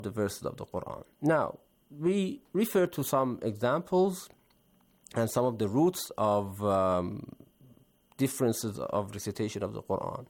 the verses of the Quran. Now, we refer to some examples and some of the roots of differences of recitation of the Quran.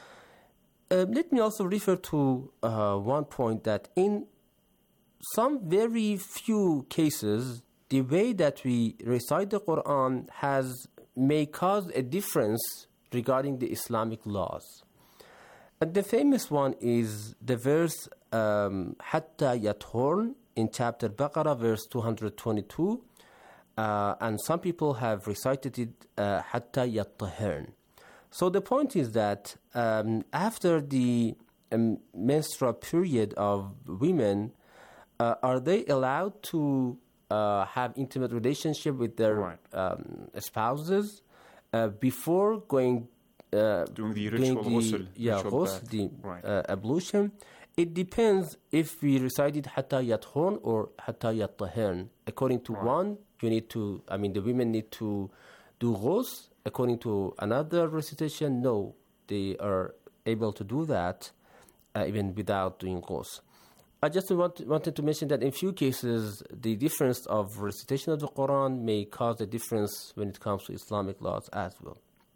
Let me also refer to one point that in some very few cases, the way that we recite the Quran may cause a difference regarding the Islamic laws. And the famous one is the verse Hatta Yathorn in chapter Baqarah, verse 222. And some people have recited it Hatta Yattahirn. So the point is that after the menstrual period of women, are they allowed to have intimate relationship with their spouses before going doing the ritual ghusl, ablution? It depends if we recited Hatta Yathorn or Hatta Yattahirn. According to one, the women need to do ghusl. According to another recitation, no, they are able to do that even without doing ghusl. I just wanted to mention that in few cases, the difference of recitation of the Quran may cause a difference when it comes to Islamic laws as well.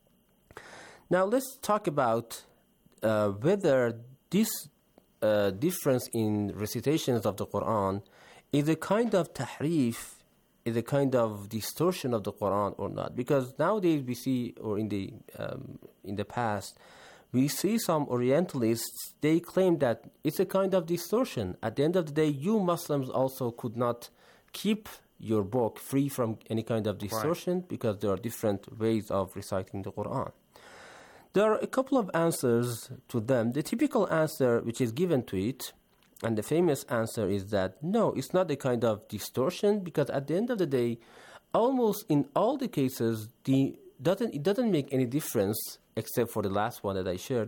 Now let's talk about whether this difference in recitations of the Quran is a kind of tahrif, is a kind of distortion of the Quran or not. Because nowadays we see, or in the past, we see some Orientalists, they claim that it's a kind of distortion. At the end of the day, you Muslims also could not keep your book free from any kind of distortion because there are different ways of reciting the Quran. There are a couple of answers to them. The typical answer which is given to it, and the famous answer is that no, it's not a kind of distortion, because at the end of the day, almost in all the cases, it doesn't make any difference except for the last one that I shared.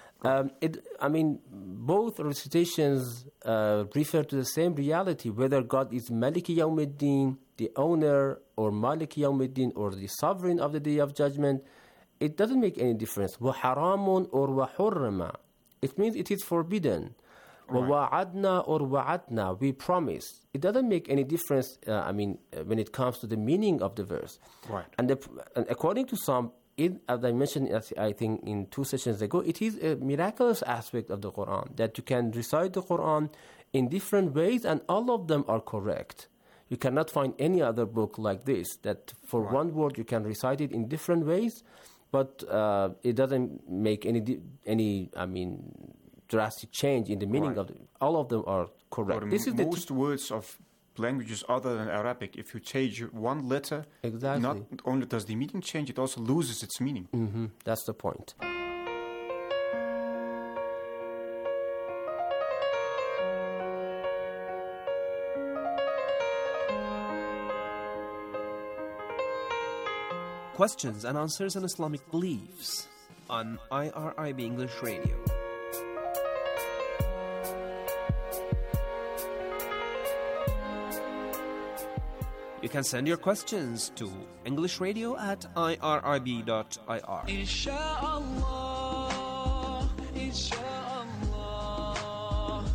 Both recitations refer to the same reality, whether God is Maliki Yawmiddin, the owner, or Maliki Yawmiddin, or the sovereign of the Day of Judgment. It doesn't make any difference. وَحَرَامٌ or وَحُرِّمَ. It means it is forbidden. وَوَعَدْنَا or وَعَدْنَا, we promise. It doesn't make any difference, when it comes to the meaning of the verse. Right. And according to some, as I mentioned, I think in 2 sessions ago, it is a miraculous aspect of the Quran, that you can recite the Quran in different ways, and all of them are correct. You cannot find any other book like this, that for one word you can recite it in different ways, but it doesn't make any drastic change in the meaning of it. All of them are correct. This is most words of languages other than Arabic, if you change one letter, not only does the meaning change, it also loses its meaning. Mm-hmm. That's the point. Questions and answers on Islamic beliefs on IRIB English Radio. You can send your questions to englishradio@irib.ir. Inshallah, inshallah,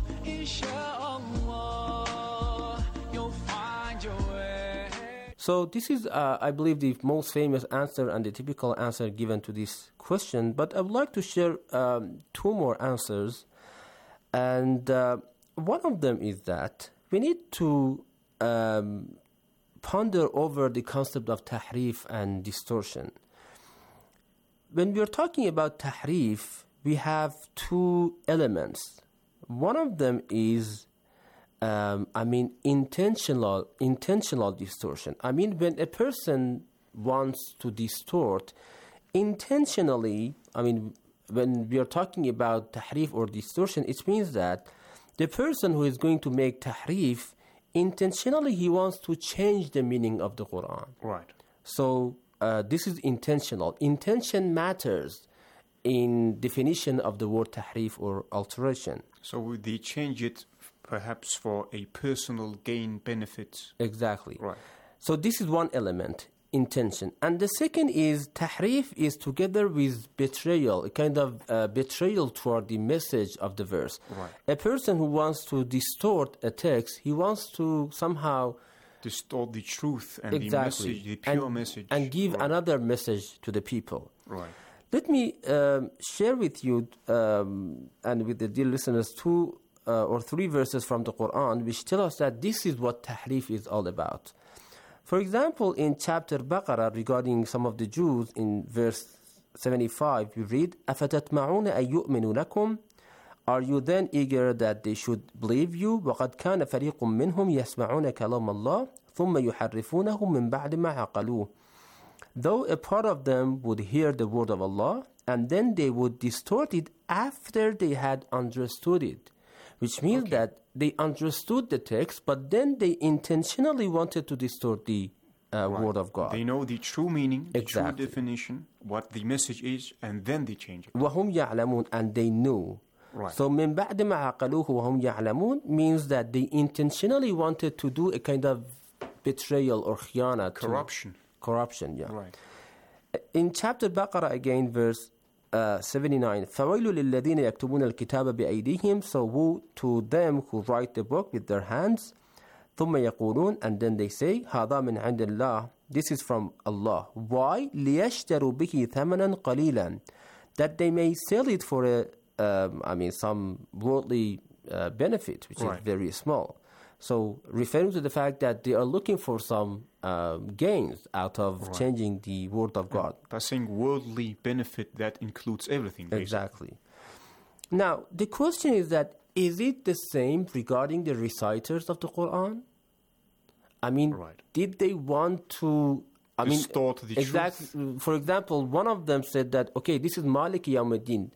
inshallah, you'll find your way. So this is, I believe, the most famous answer and the typical answer given to this question. But I would like to share 2 more answers. And one of them is that we need to ponder over the concept of tahrif and distortion. When we are talking about tahrif, we have 2 elements. One of them is intentional distortion. When a person wants to distort intentionally, when we are talking about tahrif or distortion, it means that the person who is going to make tahrif, intentionally he wants to change the meaning of the Quran. Right. So this is intentional. Intention matters in definition of the word tahrif or alteration. So would they change it perhaps for a personal gain benefit? Exactly. Right. So this is one element. intention. And the second is tahrif is together with betrayal, a kind of betrayal toward the message of the verse. Right. A person who wants to distort a text, he wants to somehow distort the truth and exactly. the message, the pure message. And give another message to the people. Right. Let me share with you and with the dear listeners 2 or 3 verses from the Quran which tell us that this is what tahrif is all about. For example, in chapter Baqarah regarding some of the Jews, in verse 75, you read, أَفَتَتْمَعُونَ أَن يُؤْمِنُوا لَكُمْ? Are you then eager that they should believe you? وَقَدْ كَانَ فَرِيقٌ مِّنْهُمْ يَسْمَعُونَ كَلَامَ اللَّهِ ثُمَّ يُحَرِّفُونَهُ مِنْ بَعْدِ مَا عَقَلُوهُ. Though a part of them would hear the word of Allah, and then they would distort it after they had understood it. Which means that they understood the text, but then they intentionally wanted to distort the word of God. They know the true meaning, the exactly. true definition, what the message is, and then they change it. وَهُمْ يَعْلَمُونَ, and they knew. Right. So مِنْ بَعْدِ مَا عَقَلُوهُ وَهُمْ يَعْلَمُونَ means that they intentionally wanted to do a kind of betrayal or khiyana. Corruption, yeah. Right. In chapter Baqarah again, verse 79, فَوَيْلُ لِلَّذِينَ يَكْتُبُونَ الْكِتَابَ بِأَيْدِيهِمْ. So woe to them who write the book with their hands. ثُمَّ يَقُولُونَ, and then they say, هَذَا مِنْ عِنْدِ اللَّهِ, this is from Allah. Why? لِيَشْتَرُوا بِهِ ثَمَنًا قَلِيلًا, that they may sell it for some worldly benefit, which is very small. So referring to the fact that they are looking for some gains out of changing the word of God. By saying worldly benefit, that includes everything. Basically. Exactly. Now, the question is that, is it the same regarding the reciters of the Quran? I mean, did they want to... distort the truth? For example, one of them said that, okay, this is Maliki Yawmuddin.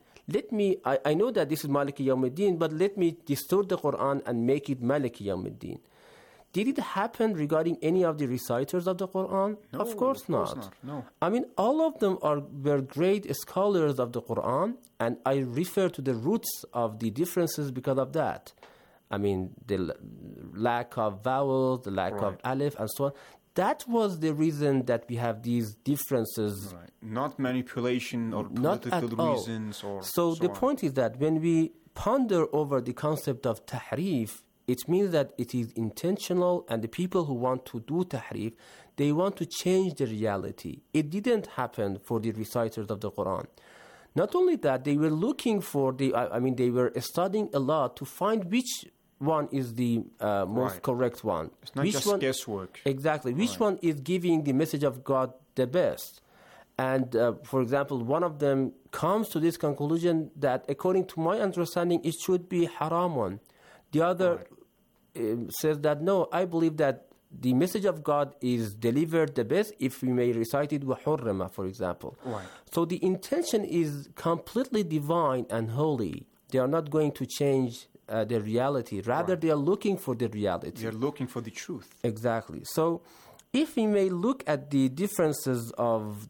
I know that this is Maliki Yawmuddin, but let me distort the Quran and make it Maliki Yawmuddin. Did it happen regarding any of the reciters of the Quran? No, of course not. No. I mean, all of them were great scholars of the Quran, and I refer to the roots of the differences because of that. I mean, the lack of vowels, the lack of alif, and so on. That was the reason that we have these differences. Right. Not manipulation or political reasons. So the point is that when we ponder over the concept of tahrif, it means that it is intentional, and the people who want to do tahrif, they want to change the reality. It didn't happen for the reciters of the Quran. Not only that, they were looking for they were studying a lot to find which one is the most correct one. It's not just guesswork. Exactly. Which one is giving the message of God the best? And for example, one of them comes to this conclusion that according to my understanding, it should be haram one. The other says that no, I believe that the message of God is delivered the best if we may recite it وَحُرِّمَ, for example. Right. So the intention is completely divine and holy. They are not going to change the reality. Rather, they are looking for the reality. They are looking for the truth. Exactly. So if we may look at the differences of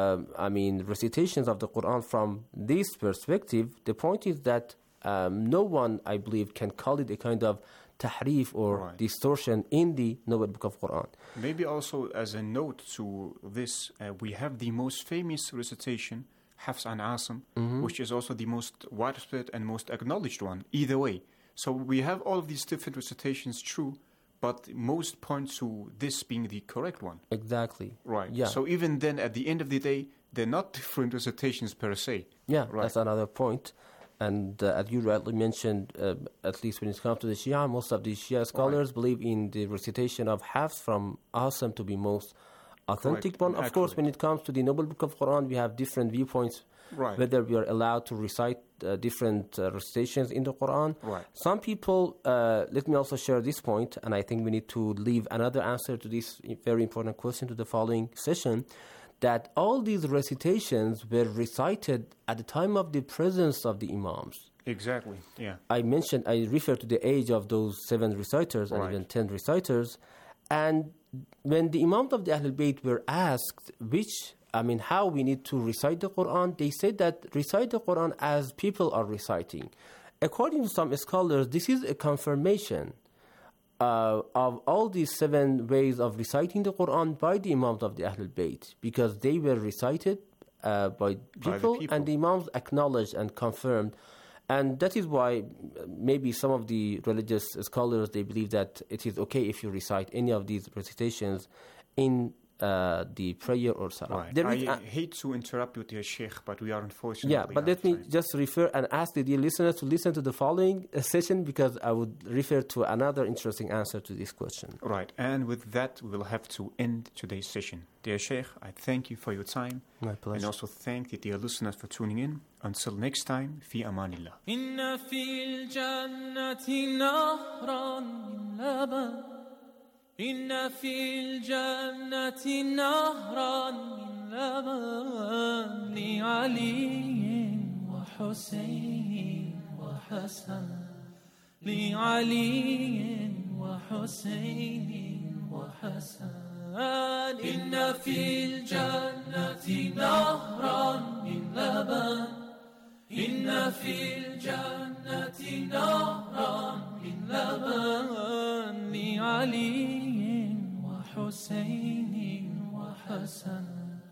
recitations of the Quran from this perspective, the point is that no one, I believe, can call it a kind of tahrif or distortion in the Noble Book of Quran. Maybe also as a note to this, we have the most famous recitation, Hafs and Asim, which is also the most widespread and most acknowledged one, either way. So we have all of these different recitations true, but most point to this being the correct one. Exactly. Right. Yeah. So even then, at the end of the day, they're not different recitations per se. Yeah, that's another point. And as you rightly mentioned, at least when it comes to the Shia, most of the Shia scholars believe in the recitation of Hafs from Asim to be most authentic one. Of course, when it comes to the Noble Book of Quran, we have different viewpoints, whether we are allowed to recite different recitations in the Quran. Right. Some people, let me also share this point, and I think we need to leave another answer to this very important question to the following session, that all these recitations were recited at the time of the presence of the Imams. Exactly, yeah. I refer to the age of those 7 reciters and even 10 reciters. And when the Imams of the Ahlul Bayt were asked how we need to recite the Quran, they said that recite the Quran as people are reciting. According to some scholars, this is a confirmation of all these 7 ways of reciting the Quran by the Imams of the Ahlul Bayt, because they were recited by people, and the Imams acknowledged and confirmed. And that is why maybe some of the religious scholars, they believe that it is okay if you recite any of these recitations in the prayer or salah. Right. I hate to interrupt you, dear Sheikh, but we are unfortunately... Yeah, but let me just refer and ask the dear listeners to listen to the following session, because I would refer to another interesting answer to this question. Right, and with that, we will have to end today's session. Dear Sheikh, I thank you for your time. My pleasure. And also thank the dear listeners for tuning in. Until next time, fi amanillah. Inna fil jannati nahran min laban. Inna fil jannati nahran min laban. Li Ali wa Husayn wa Hasan. Li Ali wa Husayn wa Hasan. إن في الجنة نهرا من لبن إن في الجنة نهرا من لبن لعلي وحسين وحسن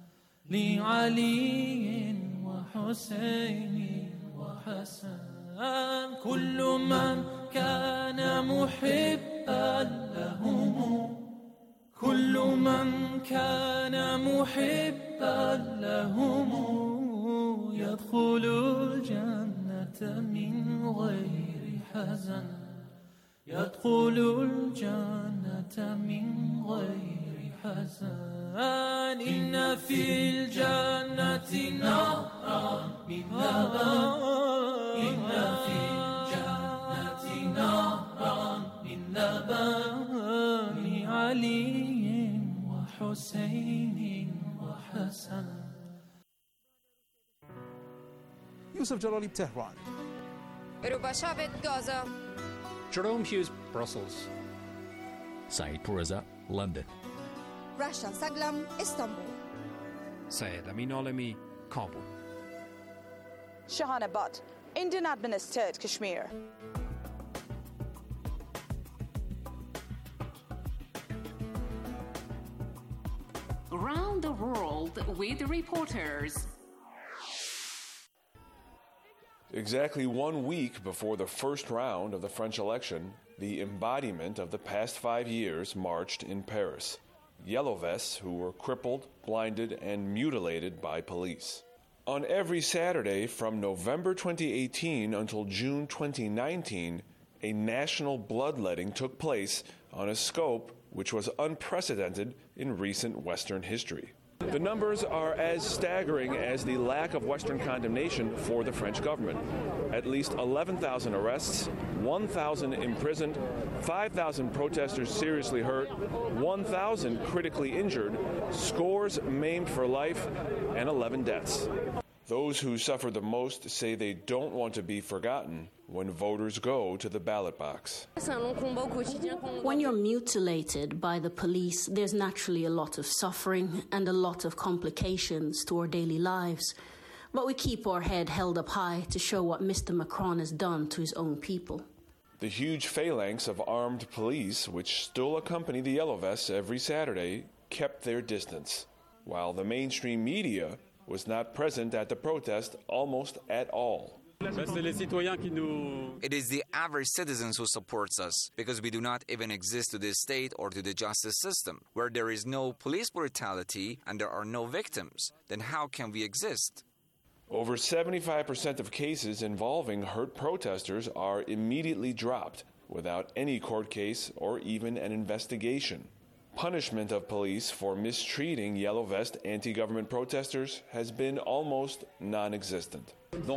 لعلي وحسين وحسن كل من كان محبا لهم كل من كان محبا لهم يدخل الجنة من غير حزن يدخل الجنة من غير حزن إن في الجنة نهرا من لبن إن في الجنة نهرا من لبن علي وحسين وحسن. Yusuf Jalali, Tehran. Rubashavet, Gaza. Jerome Hughes, Brussels. Saeed Pourreza, London. Rasha Saglam, Istanbul. Syed Amin Alami, Kabul. Shahana Butt, Indian administered Kashmir. Around the world with reporters. Exactly 1 week before the first round of the French election, the embodiment of the past 5 years marched in Paris. Yellow vests who were crippled, blinded, and mutilated by police. On every Saturday from November 2018 until June 2019, a national bloodletting took place on a scope which was unprecedented in recent Western history. The numbers are as staggering as the lack of Western condemnation for the French government. At least 11,000 arrests, 1,000 imprisoned, 5,000 protesters seriously hurt, 1,000 critically injured, scores maimed for life, and 11 deaths. Those who suffer the most say they don't want to be forgotten when voters go to the ballot box. When you're mutilated by the police, there's naturally a lot of suffering and a lot of complications to our daily lives. But we keep our head held up high to show what Mr. Macron has done to his own people. The huge phalanx of armed police, which still accompany the Yellow Vests every Saturday, kept their distance, while the mainstream media was not present at the protest almost at all. It is the average citizens who supports us, because we do not even exist to this state or to the justice system. Where there is no police brutality and there are no victims, then how can we exist? Over 75% of cases involving hurt protesters are immediately dropped without any court case or even an investigation. Punishment of police for mistreating Yellow Vest anti-government protesters has been almost non-existent.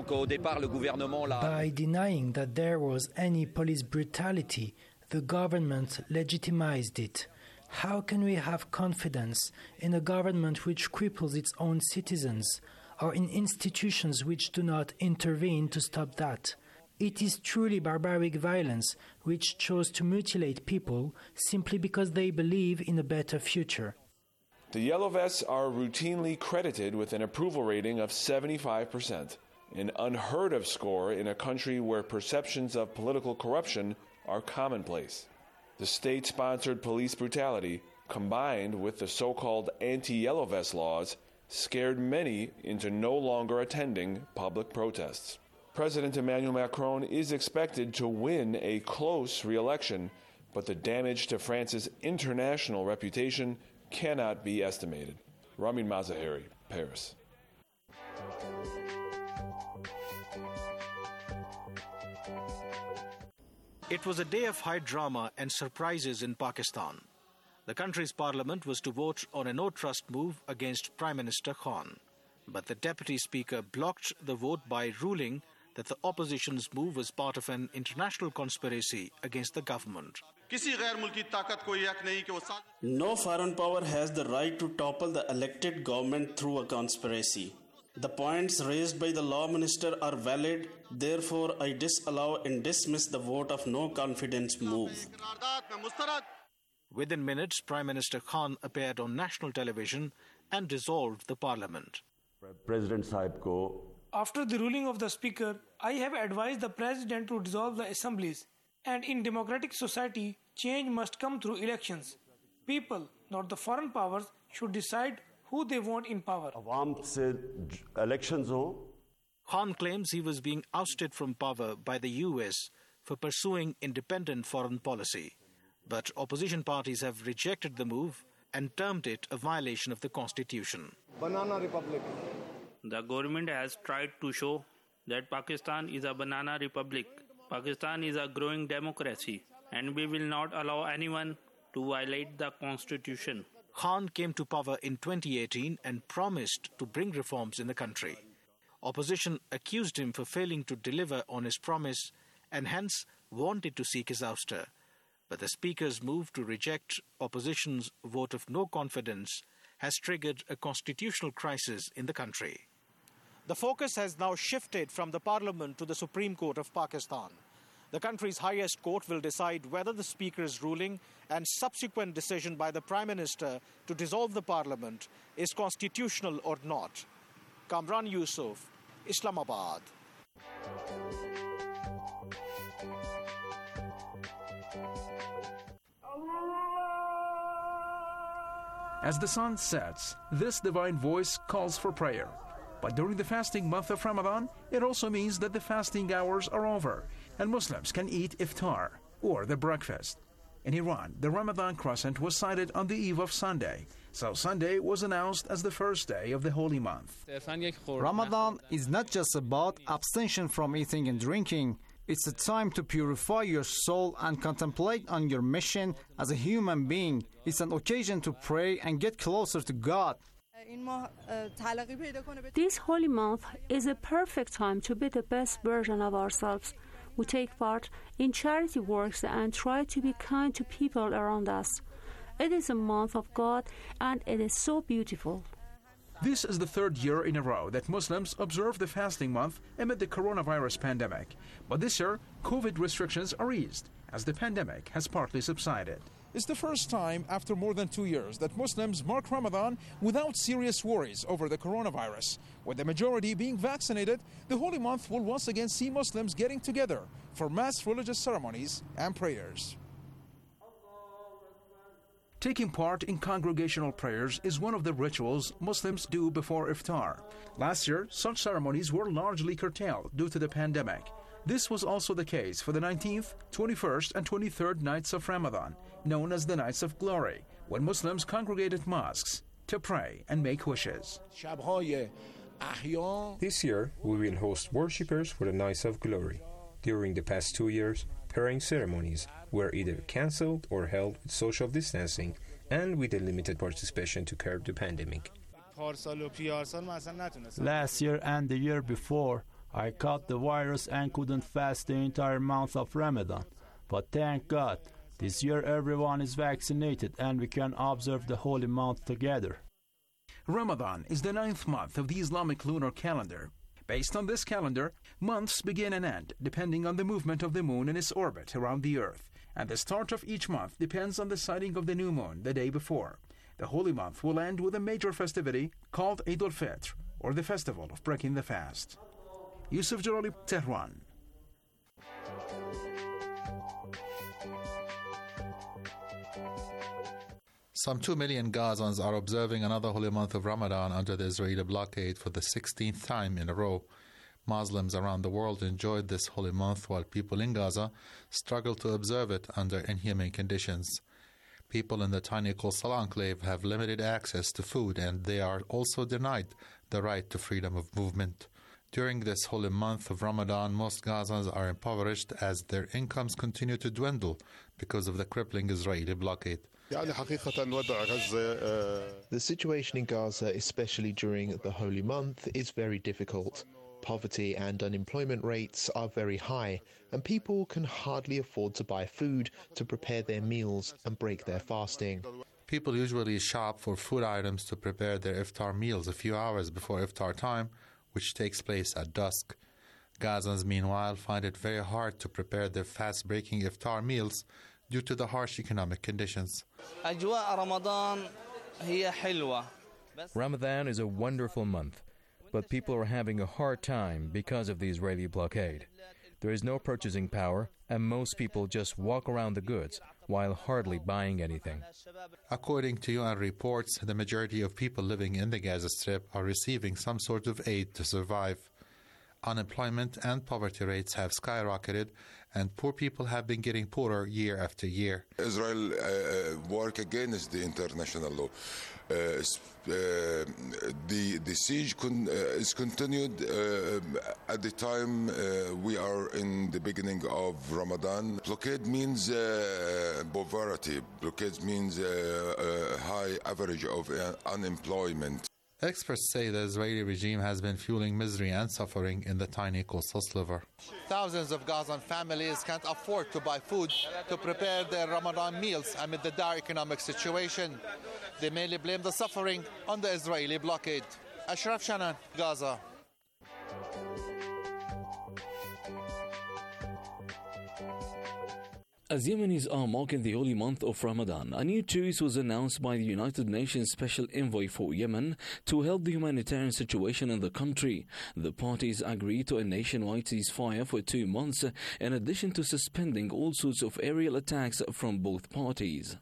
By denying that there was any police brutality, the government legitimized it. How can we have confidence in a government which cripples its own citizens, or in institutions which do not intervene to stop that? It is truly barbaric violence which chose to mutilate people simply because they believe in a better future. The Yellow Vests are routinely credited with an approval rating of 75%, an unheard of score in a country where perceptions of political corruption are commonplace. The state-sponsored police brutality, combined with the so-called anti-yellow vest laws, scared many into no longer attending public protests. President Emmanuel Macron is expected to win a close re-election, but the damage to France's international reputation cannot be estimated. Ramin Mazaheri, Paris. It was a day of high drama and surprises in Pakistan. The country's parliament was to vote on a no-trust move against Prime Minister Khan. But the deputy speaker blocked the vote by ruling that the opposition's move was part of an international conspiracy against the government. No foreign power has the right to topple the elected government through a conspiracy. The points raised by the law minister are valid, therefore I disallow and dismiss the vote of no confidence move. Within minutes, Prime Minister Khan appeared on national television and dissolved the parliament. President Sahib ko. After the ruling of the speaker, I have advised the president to dissolve the assemblies. And in democratic society, change must come through elections. People, not the foreign powers, should decide who they want in power. Khan claims he was being ousted from power by the US for pursuing independent foreign policy. But opposition parties have rejected the move and termed it a violation of the constitution. Banana Republic. The government has tried to show that Pakistan is a banana republic. Pakistan is a growing democracy, and we will not allow anyone to violate the constitution. Khan came to power in 2018 and promised to bring reforms in the country. Opposition accused him for failing to deliver on his promise and hence wanted to seek his ouster. But the Speaker's move to reject opposition's vote of no confidence has triggered a constitutional crisis in the country. The focus has now shifted from the Parliament to the Supreme Court of Pakistan. The country's highest court will decide whether the Speaker's ruling and subsequent decision by the Prime Minister to dissolve the Parliament is constitutional or not. Kamran Yusuf, Islamabad. As the sun sets, this divine voice calls for prayer. But during the fasting month of Ramadan, it also means that the fasting hours are over and Muslims can eat iftar, or the breakfast. In Iran, the Ramadan crescent was sighted on the eve of Sunday, so Sunday was announced as the first day of the holy month. Ramadan is not just about abstention from eating and drinking. It's a time to purify your soul and contemplate on your mission as a human being. It's an occasion to pray and get closer to God. This holy month is a perfect time to be the best version of ourselves. We take part in charity works and try to be kind to people around us. It is a month of God and it is so beautiful. This is the third year in a row that Muslims observe the fasting month amid the coronavirus pandemic. But this year, COVID restrictions are eased as the pandemic has partly subsided. It's the first time after more than 2 years that Muslims mark Ramadan without serious worries over the coronavirus. With the majority being vaccinated, the holy month will once again see Muslims getting together for mass religious ceremonies and prayers. Taking part in congregational prayers is one of the rituals Muslims do before iftar. Last year, such ceremonies were largely curtailed due to the pandemic. This was also the case for the 19th, 21st, and 23rd nights of Ramadan, known as the Nights of Glory, when Muslims congregate at mosques to pray and make wishes. This year, we will host worshippers for the Nights of Glory. During the past 2 years, praying ceremonies were either cancelled or held with social distancing and with a limited participation to curb the pandemic. Last year and the year before, I caught the virus and couldn't fast the entire month of Ramadan. But thank God, this year everyone is vaccinated and we can observe the holy month together. Ramadan is the 9th month of the Islamic lunar calendar. Based on this calendar, months begin and end depending on the movement of the moon in its orbit around the earth, and the start of each month depends on the sighting of the new moon the day before. The holy month will end with a major festivity called Eid al-Fitr, or the festival of breaking the fast. Yusuf Jalali, Tehran. Some 2 million Gazans are observing another holy month of Ramadan under the Israeli blockade for the 16th time in a row. Muslims around the world enjoyed this holy month while people in Gaza struggle to observe it under inhumane conditions. People in the tiny coastal enclave have limited access to food, and they are also denied the right to freedom of movement. During this holy month of Ramadan, most Gazans are impoverished as their incomes continue to dwindle because of the crippling Israeli blockade. The situation in Gaza, especially during the holy month, is very difficult. Poverty and unemployment rates are very high, and people can hardly afford to buy food to prepare their meals and break their fasting. People usually shop for food items to prepare their iftar meals a few hours before iftar time, which takes place at dusk. Gazans, meanwhile, find it very hard to prepare their fast-breaking iftar meals due to the harsh economic conditions. Ramadan is a wonderful month, but people are having a hard time because of the Israeli blockade. There is no purchasing power, and most people just walk around the goods while hardly buying anything. According to UN reports, the majority of people living in the Gaza Strip are receiving some sort of aid to survive. Unemployment and poverty rates have skyrocketed, and poor people have been getting poorer year after year. Israel work against the international law. The siege is continued at the time we are in the beginning of Ramadan. Blockade means poverty. Blockade means high average of unemployment. Experts say the Israeli regime has been fueling misery and suffering in the tiny coastal sliver. Thousands of Gazan families can't afford to buy food to prepare their Ramadan meals amid the dire economic situation. They mainly blame the suffering on the Israeli blockade. Ashraf Shanan, Gaza. As Yemenis are marking the holy month of Ramadan, a new truce was announced by the United Nations Special Envoy for Yemen to help the humanitarian situation in the country. The parties agreed to a nationwide ceasefire for 2 months, in addition to suspending all sorts of aerial attacks from both parties.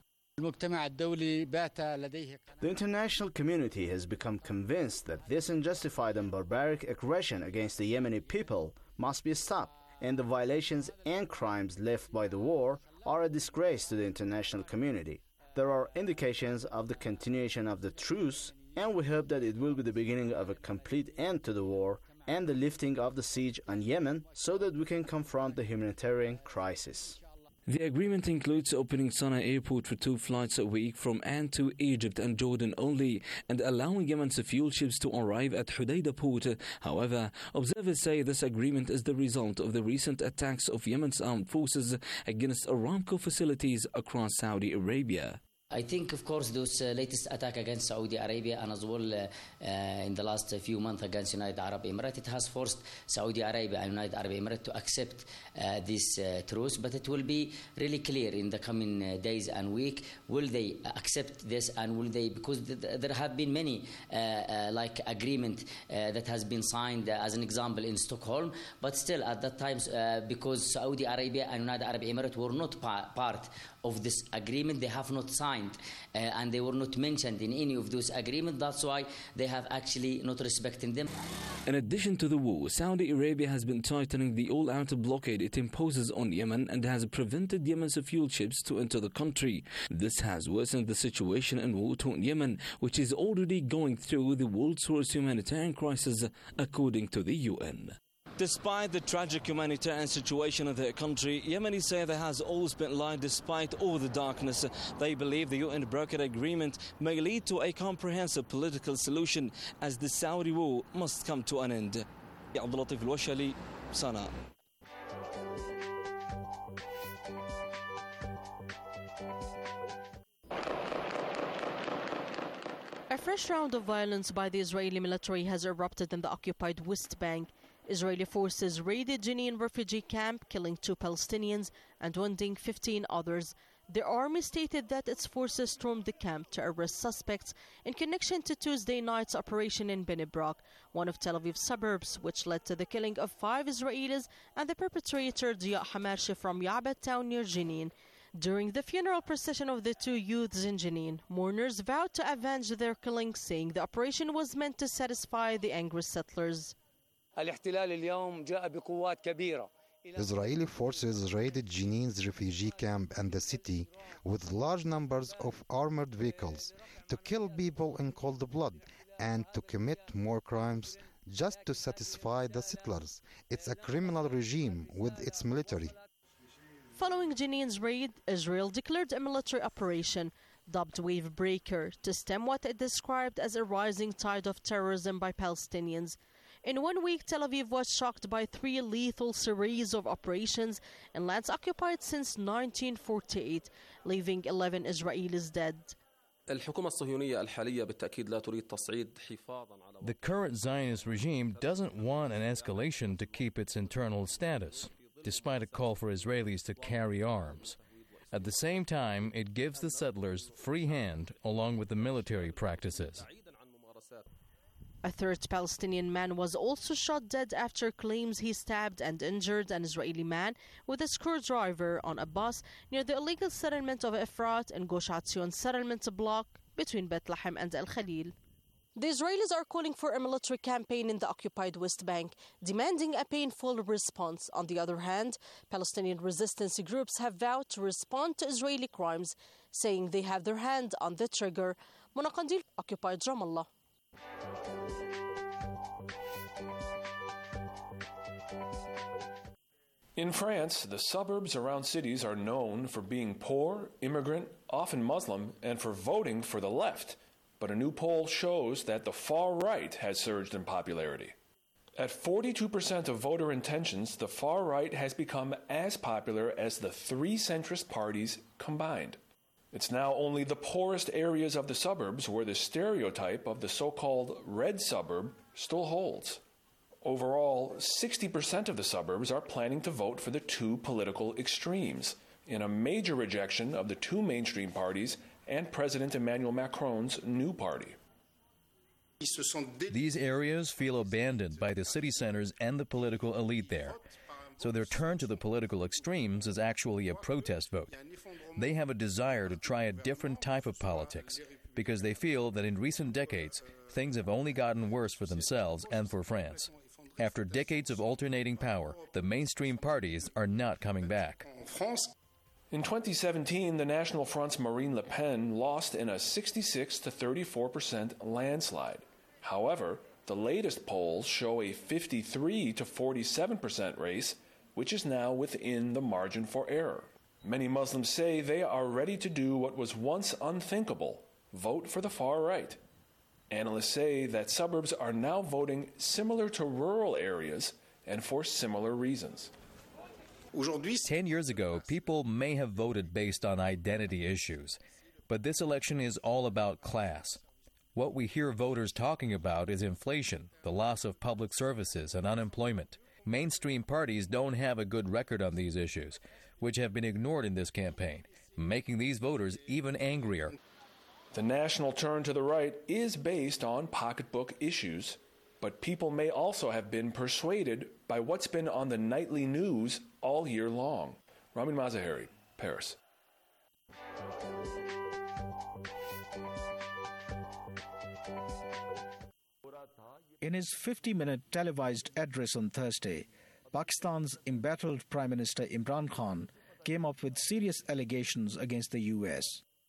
The international community has become convinced that this unjustified and barbaric aggression against the Yemeni people must be stopped, and the violations and crimes left by the war are a disgrace to the international community. There are indications of the continuation of the truce, and we hope that it will be the beginning of a complete end to the war and the lifting of the siege on Yemen so that we can confront the humanitarian crisis. The agreement includes opening Sana'a airport for 2 flights a week from and to Egypt and Jordan only, and allowing Yemen's fuel ships to arrive at Hudaydah port. However, observers say this agreement is the result of the recent attacks of Yemen's armed forces against Aramco facilities across Saudi Arabia. I think, of course, those latest attack against Saudi Arabia and as well in the last few months against United Arab Emirates, it has forced Saudi Arabia and United Arab Emirates to accept this truce. But it will be really clear in the coming days and week, will they accept this and will they, because there have been many like agreement that has been signed as an example in Stockholm, but still at that time because Saudi Arabia and United Arab Emirates were not part of this agreement, they have not signed and they were not mentioned in any of those agreements. That's why they have actually not respecting them. In addition to the war, Saudi Arabia has been tightening the all-out blockade it imposes on Yemen and has prevented Yemen's fuel ships to enter the country. This has worsened the situation in war-torn Yemen, which is already going through the world's worst humanitarian crisis, according to the UN. Despite the tragic humanitarian situation in their country, Yemenis say there has always been light despite all the darkness. They believe the UN brokered agreement may lead to a comprehensive political solution as the Saudi war must come to an end. Abdulatif Al-Washali, Sana'a. A fresh round of violence by the Israeli military has erupted in the occupied West Bank. Israeli forces raided Jenin refugee camp, killing 2 Palestinians and wounding 15 others. The army stated that its forces stormed the camp to arrest suspects in connection to Tuesday night's operation in Bnei Brak, one of Tel Aviv's suburbs, which led to the killing of 5 Israelis and the perpetrator Diya Hamarshi from Ya'bad town near Jenin. During the funeral procession of the two youths in Jenin, mourners vowed to avenge their killing, saying the operation was meant to satisfy the angry settlers. Israeli forces raided Jenin's refugee camp and the city with large numbers of armored vehicles to kill people in cold blood and to commit more crimes just to satisfy the settlers. It's a criminal regime with its military. Following Jenin's raid, Israel declared a military operation, dubbed Wavebreaker, to stem what it described as a rising tide of terrorism by Palestinians. In 1 week, Tel Aviv was shocked by 3 lethal series of operations in lands occupied since 1948, leaving 11 Israelis dead. The current Zionist regime doesn't want an escalation to keep its internal status, despite a call for Israelis to carry arms. At the same time, it gives the settlers free hand along with the military practices. A third Palestinian man was also shot dead after claims he stabbed and injured an Israeli man with a screwdriver on a bus near the illegal settlement of Efrat and Gush Atzion settlement block between Bethlehem and Al Khalil. The Israelis are calling for a military campaign in the occupied West Bank, demanding a painful response. On the other hand, Palestinian resistance groups have vowed to respond to Israeli crimes, saying they have their hand on the trigger. Mona Qandil, occupied Ramallah. In France, the suburbs around cities are known for being poor, immigrant, often Muslim, and for voting for the left. But a new poll shows that the far right has surged in popularity. At 42% of voter intentions, the far right has become as popular as the 3 centrist parties combined. It's now only the poorest areas of the suburbs where the stereotype of the so-called red suburb still holds. Overall, 60% of the suburbs are planning to vote for the 2 political extremes, in a major rejection of the 2 mainstream parties and President Emmanuel Macron's new party. These areas feel abandoned by the city centers and the political elite there. So their turn to the political extremes is actually a protest vote. They have a desire to try a different type of politics because they feel that in recent decades, things have only gotten worse for themselves and for France. After decades of alternating power, the mainstream parties are not coming back. In 2017, the National Front's Marine Le Pen lost in a 66 to 34% landslide. However, the latest polls show a 53 to 47% race, which is now within the margin for error. Many Muslims say they are ready to do what was once unthinkable, vote for the far right. Analysts say that suburbs are now voting similar to rural areas and for similar reasons. 10 years ago, people may have voted based on identity issues, but this election is all about class. What we hear voters talking about is inflation, the loss of public services, and unemployment. Mainstream parties don't have a good record on these issues, which have been ignored in this campaign, making these voters even angrier. The national turn to the right is based on pocketbook issues, but people may also have been persuaded by what's been on the nightly news all year long. Ramin Mazaheri, Paris. In his 50-minute televised address on Thursday, Pakistan's embattled Prime Minister Imran Khan came up with serious allegations against the U.S.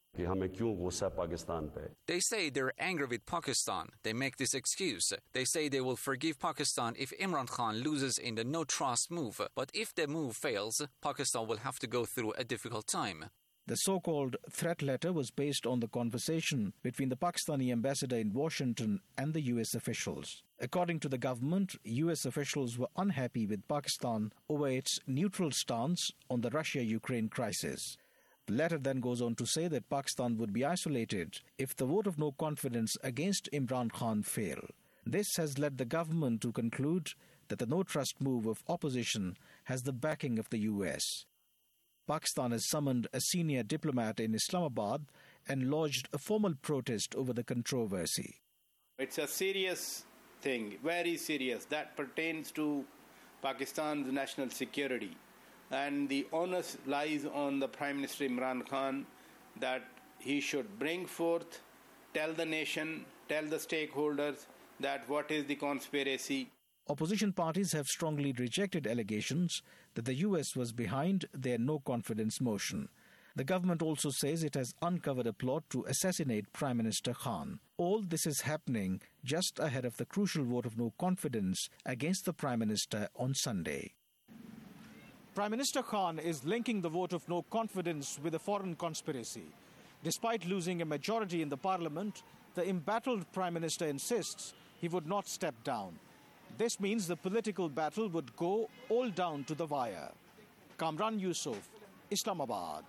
They say they're angry with Pakistan. They make this excuse. They say they will forgive Pakistan if Imran Khan loses in the no-trust move. But if the move fails, Pakistan will have to go through a difficult time. The so-called threat letter was based on the conversation between the Pakistani ambassador in Washington and the U.S. officials. According to the government, U.S. officials were unhappy with Pakistan over its neutral stance on the Russia-Ukraine crisis. The letter then goes on to say that Pakistan would be isolated if the vote of no confidence against Imran Khan fail. This has led the government to conclude that the no-trust move of opposition has the backing of the U.S. Pakistan has summoned a senior diplomat in Islamabad and lodged a formal protest over the controversy. It's a serious thing, very serious, that pertains to Pakistan's national security. and the onus lies on the Prime Minister Imran Khan that he should bring forth, tell the nation, tell the stakeholders that what is the conspiracy. Opposition parties have strongly rejected allegations that the US was behind their no-confidence motion. The government also says it has uncovered a plot to assassinate Prime Minister Khan. All this is happening just ahead of the crucial vote of no confidence against the Prime Minister on Sunday. Prime Minister Khan is linking the vote of no confidence with a foreign conspiracy. Despite losing a majority in the parliament, the embattled Prime Minister insists he would not step down. This means the political battle would go all down to the wire. Kamran Yusuf, Islamabad.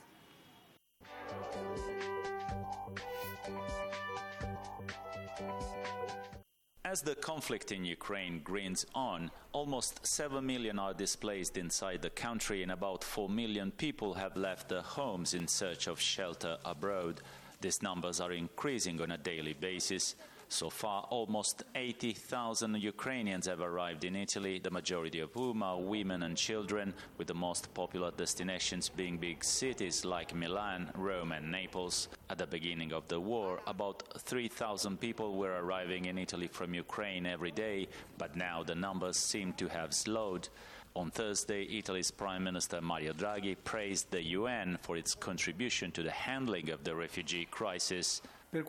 As the conflict in Ukraine grinds on, almost 7 million are displaced inside the country and about 4 million people have left their homes in search of shelter abroad. These numbers are increasing on a daily basis. So far, almost 80,000 Ukrainians have arrived in Italy, the majority of whom are women and children, with the most popular destinations being big cities like Milan, Rome and Naples. At the beginning of the war, about 3,000 people were arriving in Italy from Ukraine every day, but now the numbers seem to have slowed. On Thursday, Italy's Prime Minister Mario Draghi praised the UN for its contribution to the handling of the refugee crisis.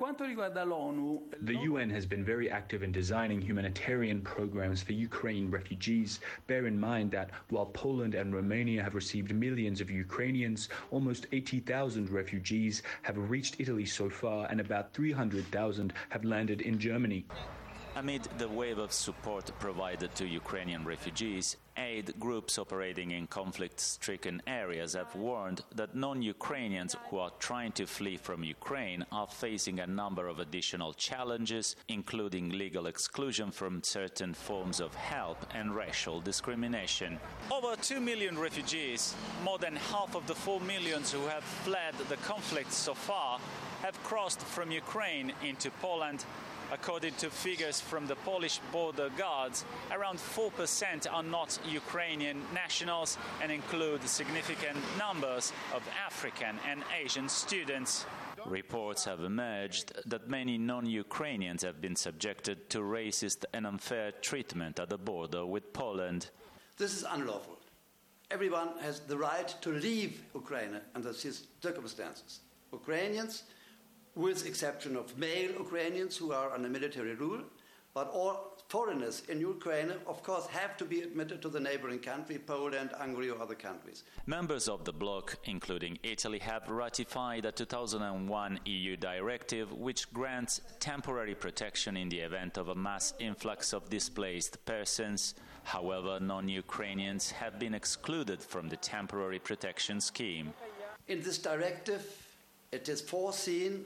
The UN has been very active in designing humanitarian programs for Ukrainian refugees. Bear in mind that while Poland and Romania have received millions of Ukrainians, almost 80,000 refugees have reached Italy so far, and about 300,000 have landed in Germany. Amid the wave of support provided to Ukrainian refugees, aid groups operating in conflict-stricken areas have warned that non-Ukrainians who are trying to flee from Ukraine are facing a number of additional challenges, including legal exclusion from certain forms of help and racial discrimination. Over 2 million refugees, more than half of the 4 million who have fled the conflict so far, have crossed from Ukraine into Poland. According to figures from the Polish border guards, around 4% are not Ukrainian nationals and include significant numbers of African and Asian students. Reports have emerged that many non-Ukrainians have been subjected to racist and unfair treatment at the border with Poland. This is unlawful. Everyone has the right to leave Ukraine under these circumstances. Ukrainians, with exception of male Ukrainians who are under military rule, but all foreigners in Ukraine, of course, have to be admitted to the neighboring country, Poland, Hungary or other countries. Members of the bloc, including Italy, have ratified a 2001 EU directive which grants temporary protection in the event of a mass influx of displaced persons. However, non-Ukrainians have been excluded from the temporary protection scheme. In this directive, it is foreseen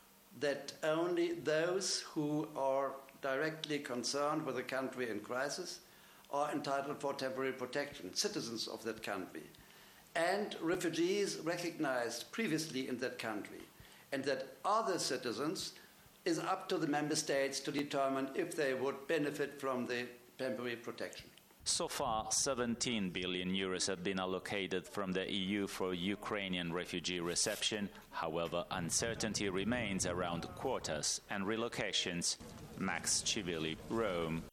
that only those who are directly concerned with a country in crisis are entitled for temporary protection, citizens of that country, and refugees recognized previously in that country, and that other citizens is up to the member states to determine if they would benefit from the temporary protection. So far, 17 billion euros have been allocated from the EU for Ukrainian refugee reception. However, uncertainty remains around quotas and relocations. Max Chivili, Rome.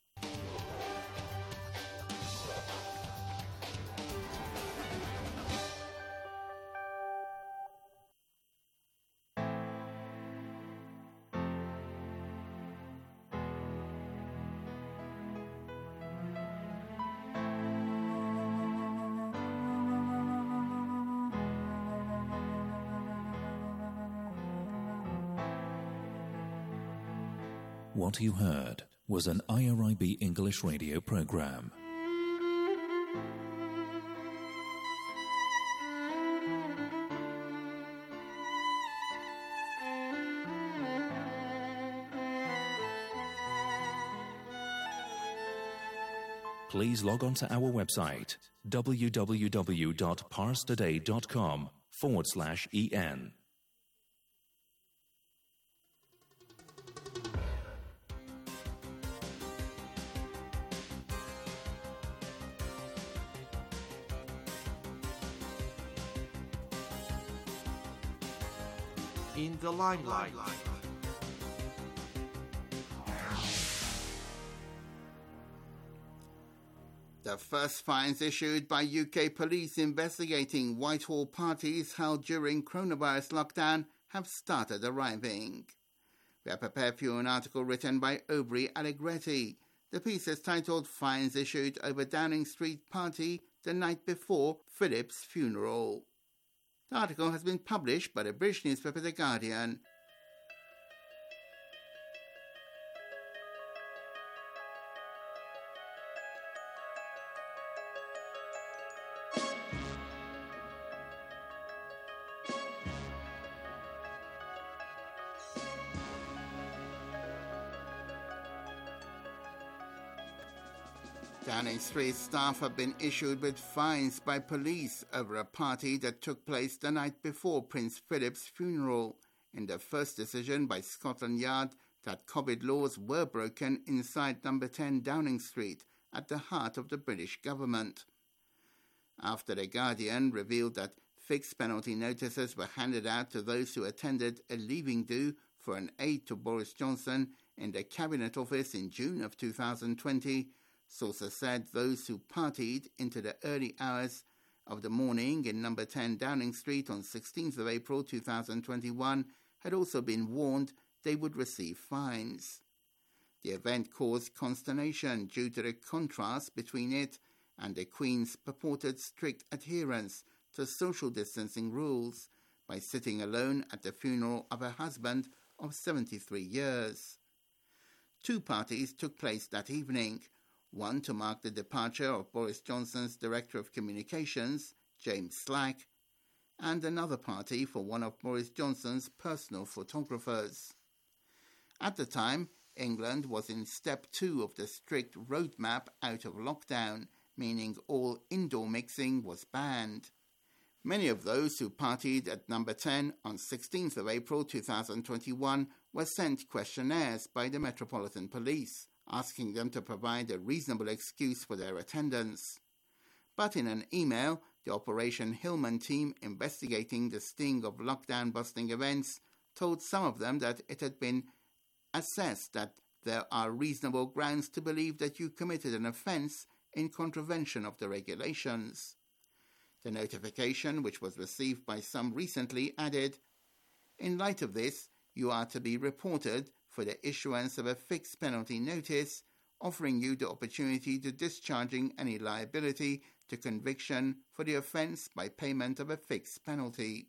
What you heard was an IRIB English radio program. Please log on to our website www.parstoday.com/en. in the limelight. The first fines issued by UK police investigating Whitehall parties held during coronavirus lockdown have started arriving. We are prepared for you an article written by Aubrey Allegretti. The piece is titled Fines Issued Over Downing Street Party the Night Before Philip's Funeral. The article has been published by the British newspaper The Guardian. Downing Street staff have been issued with fines by police over a party that took place the night before Prince Philip's funeral, in the first decision by Scotland Yard that COVID laws were broken inside number 10 Downing Street, at the heart of the British government. After The Guardian revealed that fixed penalty notices were handed out to those who attended a leaving do for an aide to Boris Johnson in the Cabinet Office in June of 2020, sources said those who partied into the early hours of the morning in number 10 Downing Street on 16th of April 2021 had also been warned they would receive fines. The event caused consternation due to the contrast between it and the Queen's purported strict adherence to social distancing rules by sitting alone at the funeral of her husband of 73 years. Two parties took place that evening, one to mark the departure of Boris Johnson's Director of Communications, James Slack, and another party for one of Boris Johnson's personal photographers. At the time, England was in step 2 of the strict roadmap out of lockdown, meaning all indoor mixing was banned. Many of those who partied at number 10 on 16th of April 2021 were sent questionnaires by the Metropolitan Police, asking them to provide a reasonable excuse for their attendance. But in an email, the Operation Hillman team investigating the sting of lockdown-busting events told some of them that it had been assessed that there are reasonable grounds to believe that you committed an offence in contravention of the regulations. The notification, which was received by some recently, added, "In light of this, you are to be reported for the issuance of a fixed penalty notice, offering you the opportunity to discharging any liability to conviction for the offence by payment of a fixed penalty."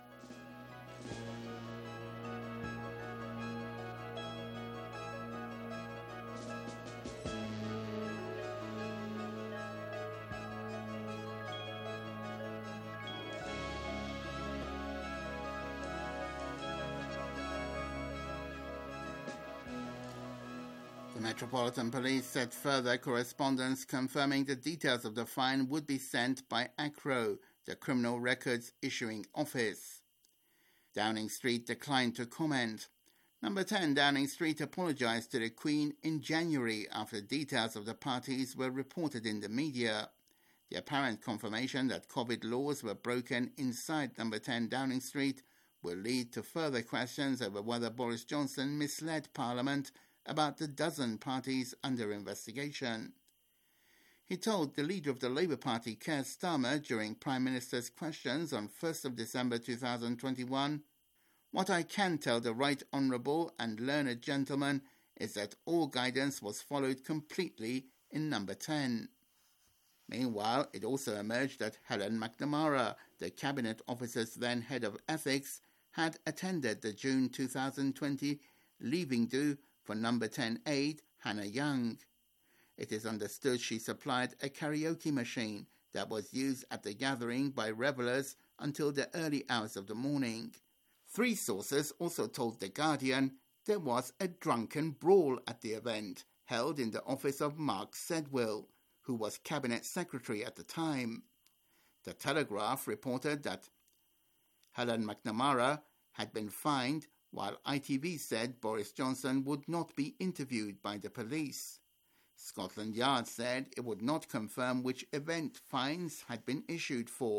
The Metropolitan Police said further correspondence confirming the details of the fine would be sent by ACRO, the Criminal Records Issuing Office. Downing Street declined to comment. Number 10 Downing Street apologised to the Queen in January after details of the parties were reported in the media. The apparent confirmation that COVID laws were broken inside number 10 Downing Street will lead to further questions over whether Boris Johnson misled Parliament about the dozen parties under investigation. He told the leader of the Labour Party, Keir Starmer, during Prime Minister's questions on 1st of December 2021, "What I can tell the Right Honourable and learned gentleman is that all guidance was followed completely in number 10. Meanwhile, it also emerged that Helen McNamara, the Cabinet Officer's then head of ethics, had attended the June 2020 leaving do for number 10 aide Hannah Young. It is understood she supplied a karaoke machine that was used at the gathering by revellers until the early hours of the morning. Three sources also told The Guardian there was a drunken brawl at the event, held in the office of Mark Sedwill, who was Cabinet Secretary at the time. The Telegraph reported that Helen McNamara had been fined, while ITV said Boris Johnson would not be interviewed by the police. Scotland Yard said it would not confirm which event fines had been issued for,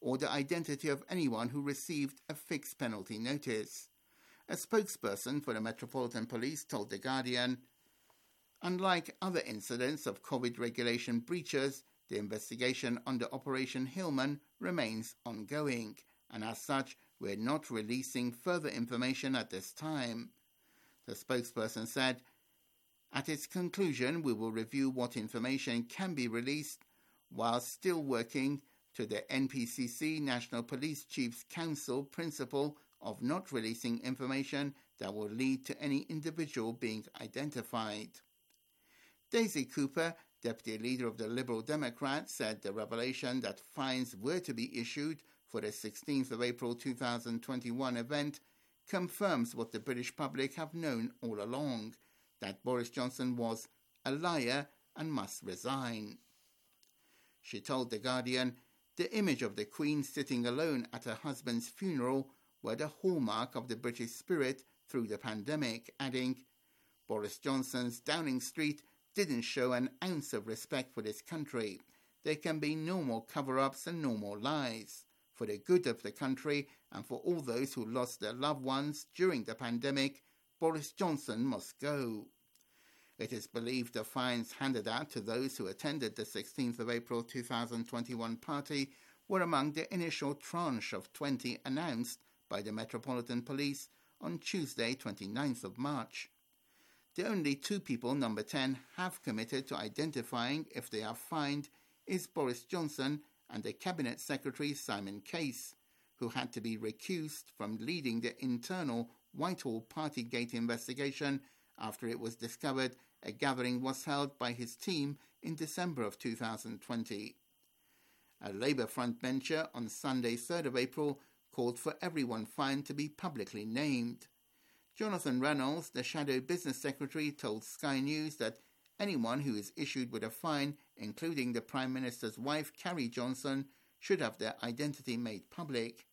or the identity of anyone who received a fixed penalty notice. A spokesperson for the Metropolitan Police told The Guardian, "Unlike other incidents of COVID regulation breaches, the investigation under Operation Hillman remains ongoing, and as such, we're not releasing further information at this time." The spokesperson said, "At its conclusion, we will review what information can be released while still working to the NPCC National Police Chiefs Council principle of not releasing information that will lead to any individual being identified." Daisy Cooper, deputy leader of the Liberal Democrats, said the revelation that fines were to be issued for the 16th of April 2021 event confirms what the British public have known all along, that Boris Johnson was a liar and must resign. She told The Guardian, "The image of the Queen sitting alone at her husband's funeral were the hallmark of the British spirit through the pandemic," adding, "Boris Johnson's Downing Street didn't show an ounce of respect for this country. There can be no more cover-ups and no more lies. For the good of the country and for all those who lost their loved ones during the pandemic, Boris Johnson must go." It is believed the fines handed out to those who attended the 16th of April 2021 party were among the initial tranche of 20 announced by the Metropolitan Police on Tuesday, 29th of March. The only two people Number 10 have committed to identifying if they are fined is Boris Johnson and the Cabinet Secretary Simon Case, who had to be recused from leading the internal Whitehall Partygate investigation after it was discovered a gathering was held by his team in December of 2020. A Labour frontbencher on Sunday, 3rd of April, called for everyone fined to be publicly named. Jonathan Reynolds, the Shadow Business Secretary, told Sky News that anyone who is issued with a fine, including the Prime Minister's wife, Carrie Johnson, should have their identity made public.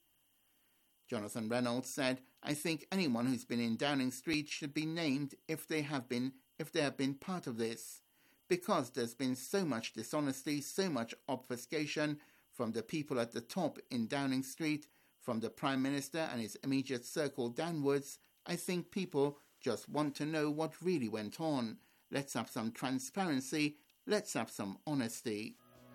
Jonathan Reynolds said, "I think anyone who's been in Downing Street should be named if they have been part of this, because there's been so much dishonesty, so much obfuscation from the people at the top in Downing Street, from the Prime Minister and his immediate circle downwards. I think people just want to know what really went on. Let's have some transparency. Let's have some honesty."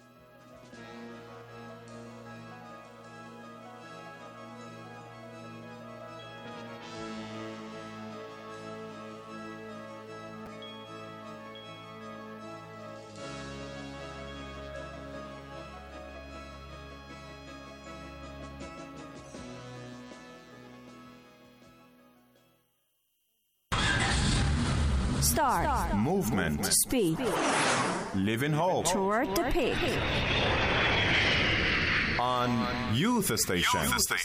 Start. Movement. Speed. Live in hope. Toward the peak. On Youth Station.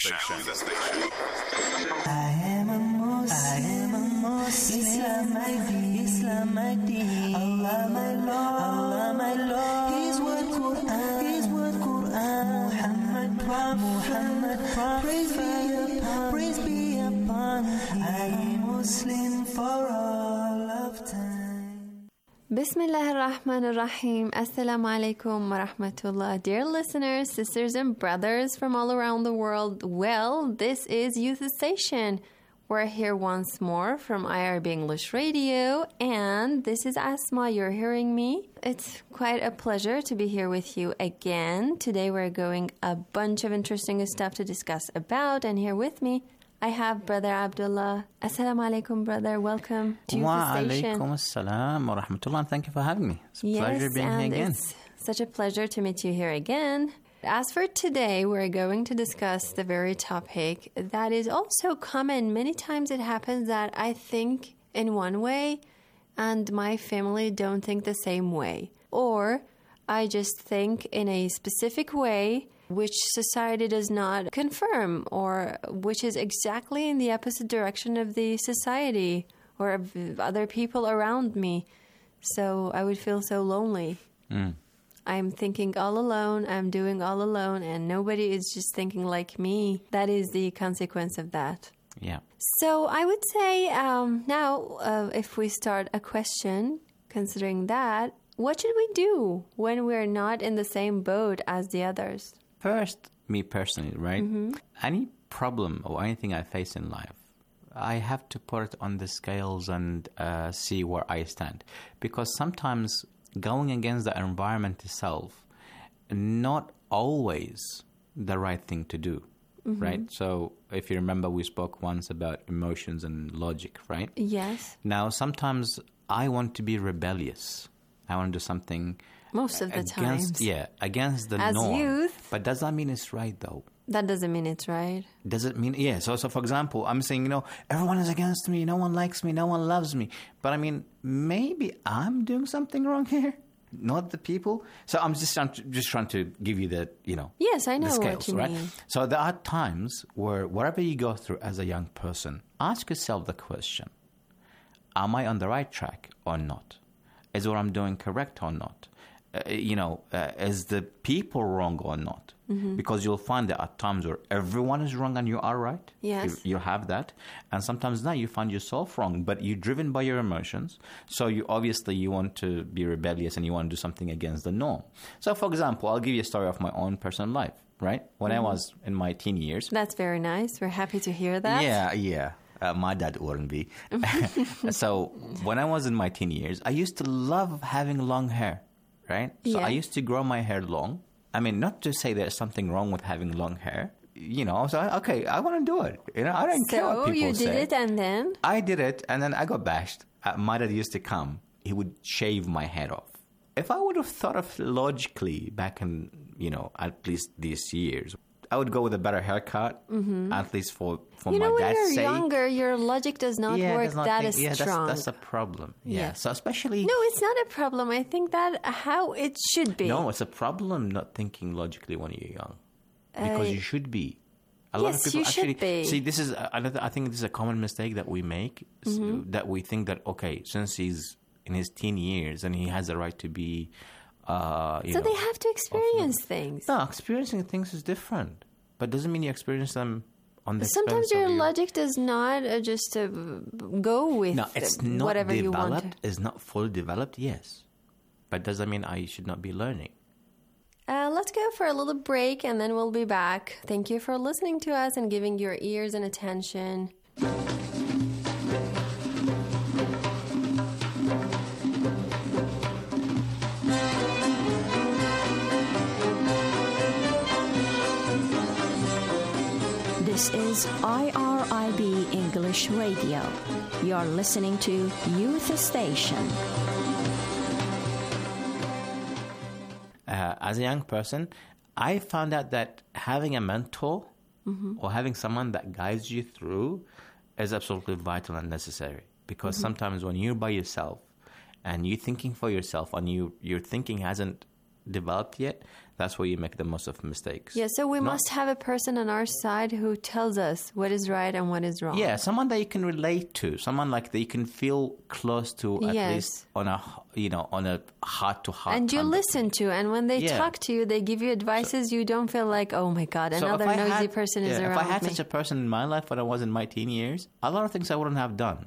I am a Muslim. Islam my deen. Allah my Lord. His word Quran. Muhammad Prophet. Praise be upon him. I am Muslim for all of time. Bismillah ar-Rahman ar-Rahim. Assalamu alaikum wa rahmatullah. Dear listeners, sisters and brothers from all around the world, well, this is Youth Station. We're here once more from IRB English Radio, and this is Asma. You're hearing me. It's quite a pleasure to be here with you again. Today we're going a bunch of interesting stuff to discuss about, and here with me I have Brother Abdullah. Assalamu alaikum, brother. Welcome to Youth Station. Wa alaikum assalam wa rahmatullah, and thank you for having me. It's a pleasure being here again. It's such a pleasure to meet you here again. As for today, we're going to discuss the very topic that is also common. Many times it happens that I think in one way and my family don't think the same way. Or I just think in a specific way which society does not confirm, or which is exactly in the opposite direction of the society or of other people around me. So I would feel so lonely. I'm thinking all alone, I'm doing all alone, and nobody is just thinking like me. That is the consequence of that. Yeah. So I would say now, if we start a question, considering that, what should we do when we're not in the same boat as the others? First, me personally, right? Any problem or anything I face in life, I have to put it on the scales and see where I stand. Because sometimes going against the environment itself, not always the right thing to do, right? So if you remember, we spoke once about emotions and logic, right? Yes. Now, sometimes I want to be rebellious. I want to do something most of the time. Against the As norm. youth. But does that mean it's right, though? That doesn't mean it's right. Does it mean, So for example, I'm saying, everyone is against me, no one likes me, no one loves me. But I mean, maybe I'm doing something wrong here, not the people. So I'm just trying to give you the, Yes, I know the scales, what you right? mean. So there are times where whatever you go through as a young person, ask yourself the question, am I on the right track or not? Is what I'm doing correct or not? Is the people wrong or not? Because you'll find there are times where everyone is wrong and you are right. Yes. You have that. And sometimes now you find yourself wrong, but you're driven by your emotions. So you want to be rebellious and you want to do something against the norm. So for example, I'll give you a story of my own personal life, right? When I was in my teen years. That's very nice. We're happy to hear that. Yeah. My dad wouldn't be. So when I was in my teen years, I used to love having long hair, right? So I used to grow my hair long. I mean, not to say there's something wrong with having long hair. So I want to do it. I don't care what people say. So you did it and then? I did it and then I got bashed. My dad used to come. He would shave my head off. If I would have thought of logically back in, at least these years, I would go with a better haircut, at least for my dad's sake. When you're younger, your logic does not work strong. That's a problem. Yeah. So especially... No, it's not a problem. I think that how it should be. No, it's a problem not thinking logically when you're young. Because you should be. A lot of people should be. See, this is another. I think this is a common mistake that we make, that we think that, okay, since he's in his teen years and he has the right to be... so they have to experience things. No, experiencing things is different. But doesn't mean you experience them on the Sometimes expense your of logic does not just go with whatever you want. It's not fully developed, yes. But does that mean I should not be learning? Let's go for a little break and then we'll be back. Thank you for listening to us and giving your ears and attention. This is IRIB English Radio. You're listening to Youth Station. As a young person, I found out that having a mentor or having someone that guides you through is absolutely vital and necessary. Because sometimes when you're by yourself and you're thinking for yourself and your thinking hasn't developed yet, that's where you make the most of mistakes. Yeah, so we must have a person on our side who tells us what is right and what is wrong. Yeah, someone that you can relate to, someone like that you can feel close to, at least on a heart-to-heart. And you listen to, and when they talk to you, they give you advices. You don't feel like, oh my God, another nosy person is around me. If I had such a person in my life when I was in my teen years, a lot of things I wouldn't have done.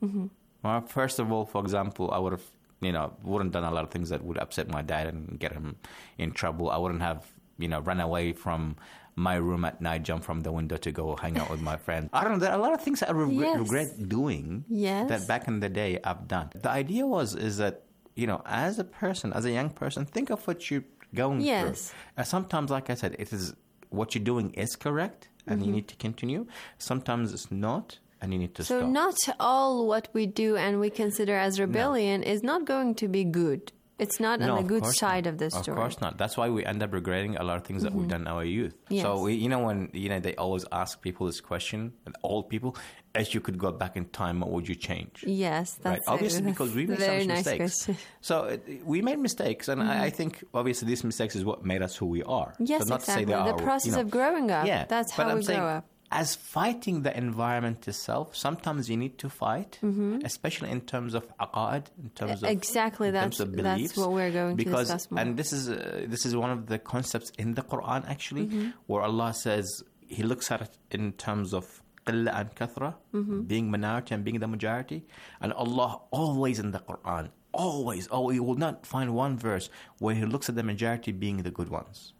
Well, first of all, for example, I would have wouldn't done a lot of things that would upset my dad and get him in trouble. I wouldn't have, run away from my room at night, jump from the window to go hang out with my friends. I don't know. There are a lot of things I regret doing that back in the day I've done. The idea is that, as a person, as a young person, think of what you're going through. Sometimes, like I said, it is what you're doing is correct and you need to continue. Sometimes it's not. And you need to stop. So not all what we do and we consider as rebellion is not going to be good. It's not on the good side of the story. Of course not. That's why we end up regretting a lot of things that we've done in our youth. Yes. So when they always ask people this question, and old people, if you could go back in time, what would you change? Yes, that's obviously because we made some mistakes. Question. So we made mistakes, and I think obviously these mistakes is what made us who we are. Yes, so not exactly. To say the process of growing up. Yeah, that's how we grow up. As fighting the environment itself, sometimes you need to fight, especially in terms of aqa'id, in terms of beliefs. That's what we're going to discuss more. And this is one of the concepts in the Quran actually, where Allah says He looks at it in terms of qilla and kathra, being minority and being the majority, and Allah always in the Quran, always, you will not find one verse where He looks at the majority being the good ones.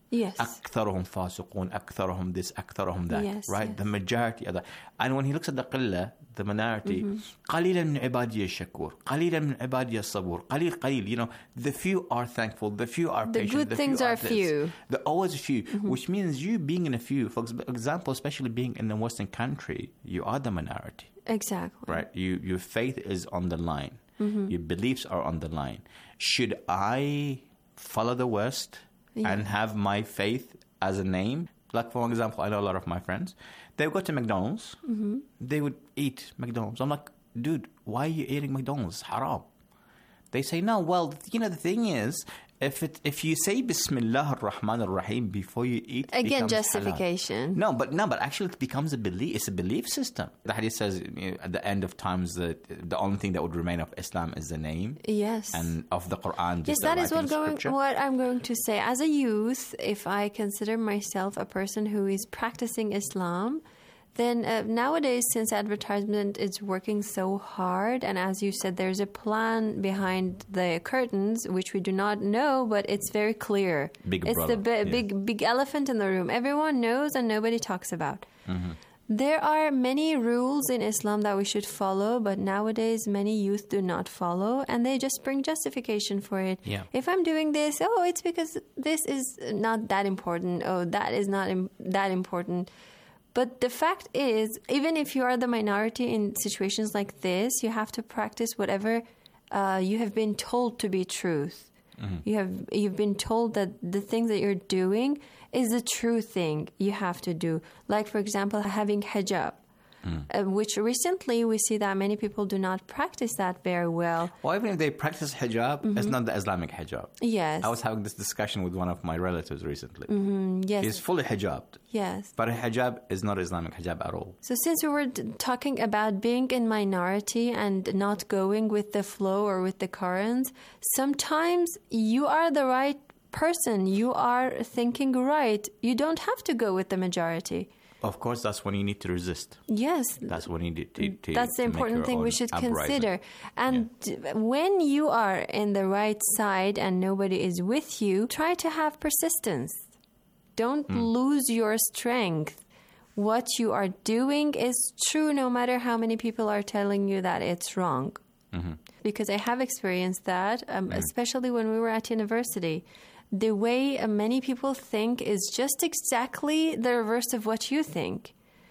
Yes. أكثرهم فاسقون, أكثرهم this, أكثرهم that. Yes, right? yes. The majority of that. And when he looks at the قلة, the minority, قليلا من عبادي الشكور, قليلا من عبادي الصبور, قليل, you know, the few are thankful, the few are The patient. good things are this. few. They're always few, which means you being in a few, for example, especially being in a Western country, you are the minority. Exactly. Right? Your faith is on the line. Your beliefs are on the line. Should I follow the West and have my faith as a name? Like, for example, I know a lot of my friends, they would go to McDonald's, they would eat McDonald's. I'm like, dude, why are you eating McDonald's? Haram. They say, no, well, you know, the thing is, if you say Bismillah ar-Rahman ar-Rahim before you eat, again, justification. No, but actually it becomes a belief. It's a belief system. The hadith says, you know, at the end of times that the only thing that would remain of Islam is the name. Yes. And of the Quran. Yes, that is what I'm going to say. As a youth, if I consider myself a person who is practicing Islam, then nowadays, since advertisement is working so hard, and as you said, there's a plan behind the curtains, which we do not know, but it's very clear. It's the big elephant in the room. Everyone knows and nobody talks about. There are many rules in Islam that we should follow, but nowadays many youth do not follow, and they just bring justification for it. Yeah. If I'm doing this, it's because this is not that important. That is not that important. But the fact is, even if you are the minority in situations like this, you have to practice whatever you have been told to be truth. You've been told that the thing that you're doing is the true thing you have to do. Like, for example, having hijab. Which recently we see that many people do not practice that very well. Well, even if they practice hijab, it's not the Islamic hijab. Yes. I was having this discussion with one of my relatives recently. Yes. He's fully hijabbed. Yes. But a hijab is not Islamic hijab at all. So since we were talking about being in minority and not going with the flow or with the current, sometimes you are the right person. You are thinking right. You don't have to go with the majority. Of course, that's when you need to resist. Yes. That's when you need to That's the important thing we should consider. And when you are in the right side and nobody is with you, try to have persistence. Don't lose your strength. What you are doing is true no matter how many people are telling you that it's wrong. Because I have experienced that, especially when we were at university. The way many people think is just exactly the reverse of what you think.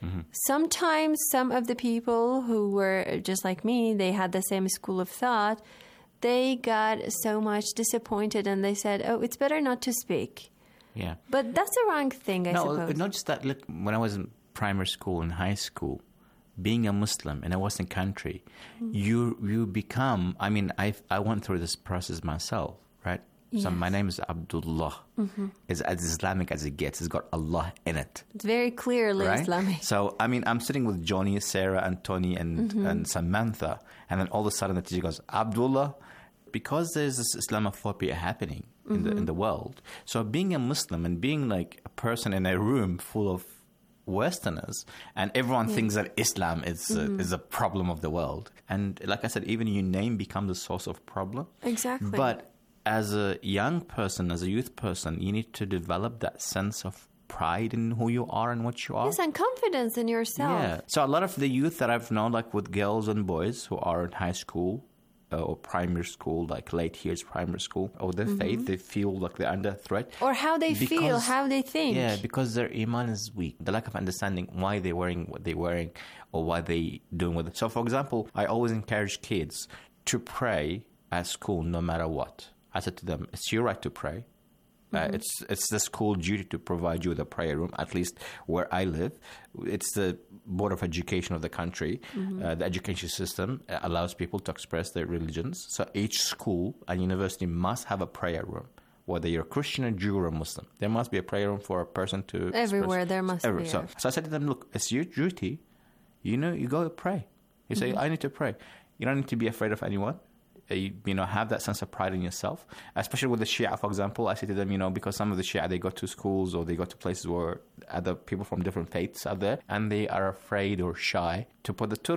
Sometimes some of the people who were just like me, they had the same school of thought, they got so much disappointed and they said, it's better not to speak. Yeah. But that's the wrong thing, I suppose. No, not just that. Look, when I was in primary school and high school, being a Muslim in a Western country, you become, I mean, I went through this process myself, right? So my name is Abdullah. It's as Islamic as it gets. It's got Allah in it. It's very clearly right? Islamic. So, I mean, I'm sitting with Johnny, Sarah, and Tony, and Samantha. And then all of a sudden the teacher goes, Abdullah, because there's this Islamophobia happening in the world. So being a Muslim and being like a person in a room full of Westerners, and everyone thinks that Islam is a problem of the world. And like I said, even your name becomes a source of problem. Exactly. But as a young person, as a youth person, you need to develop that sense of pride in who you are and what you are. Yes, and confidence in yourself. Yeah. So a lot of the youth that I've known, like with girls and boys who are in high school or primary school, like late years primary school, or their faith, they feel like they're under threat. Or how they feel, how they think. Yeah, because their iman is weak. The lack of understanding why they're wearing what they're wearing or what they doing with it. So, for example, I always encourage kids to pray at school no matter what. I said to them, it's your right to pray. It's the school duty to provide you with a prayer room, at least where I live. It's the Board of Education of the country. The education system allows people to express their religions. So each school and university must have a prayer room, whether you're a Christian, a Jew, or a Muslim. There must be a prayer room for a person to everywhere there must be. So I said to them, look, it's your duty. You know, you go pray. You say, I need to pray. You don't need to be afraid of anyone. You know, have that sense of pride in yourself, especially with the Shia, for example. I say to them, you know, because some of the Shia, they go to schools or they go to places where other people from different faiths are there, and they are afraid or shy to put the turba.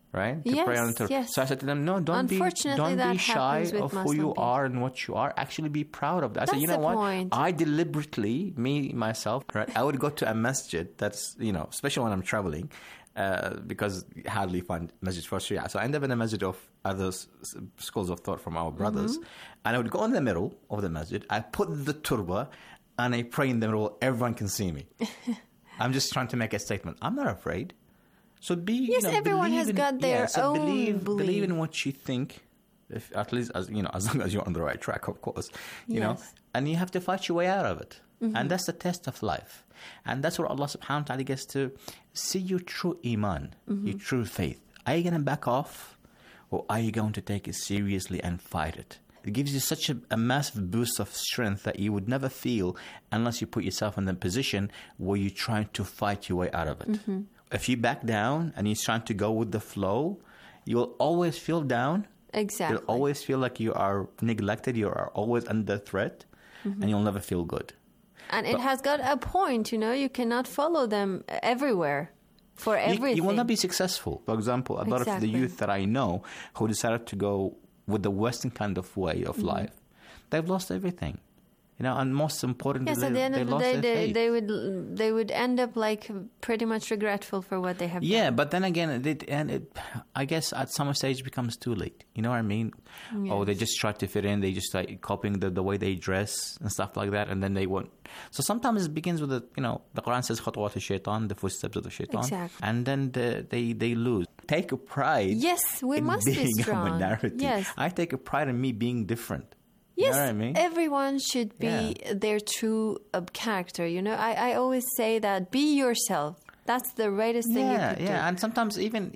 right? To Yes, pray on the Torah. yes. So I said to them, no, don't be shy of who you are and what you are. Actually be proud of that. I said, you know what? Point. I deliberately, myself, right? I would go to a masjid that's, especially when I'm traveling, because you hardly find masjid for Shia. So I end up in a masjid of other schools of thought from our brothers. And I would go in the middle of the masjid. I put the turba and I pray in the middle. Everyone can see me. I'm just trying to make a statement. I'm not afraid. So everyone has got their own believe in what you think, at least as long as you're on the right track, of course. You know, and you have to fight your way out of it. And that's the test of life. And that's where Allah subhanahu wa ta'ala gets to see your true iman, your true faith. Are you going to back off, or are you going to take it seriously and fight it? It gives you such a massive boost of strength that you would never feel unless you put yourself in the position where you're trying to fight your way out of it. If you back down and you're trying to go with the flow, you'll always feel down. Exactly. You'll always feel like you are neglected, you are always under threat, and you'll never feel good. And it has got a point, you cannot follow them everywhere for everything. You will not be successful. For example, a lot of the youth that I know who decided to go with the Western kind of way of life, they've lost everything. And most importantly, at the end of the day, they would end up like pretty much regretful for what they have done. Yeah, but then again, I guess at some stage it becomes too late. You know what I mean? Yes. Or they just try to fit in. They just start copying the way they dress and stuff like that, and then they won't. So sometimes it begins with the Quran says "Khatwat al-Shaytan," the footsteps of the Shaitan, exactly. And then they lose. Take a pride. Yes, we must being be strong. A minority. Yes, I take a pride in me being different. Yes, you know what I mean? Everyone should be their true character. I always say that be yourself. That's the greatest thing you could do. Yeah, and sometimes even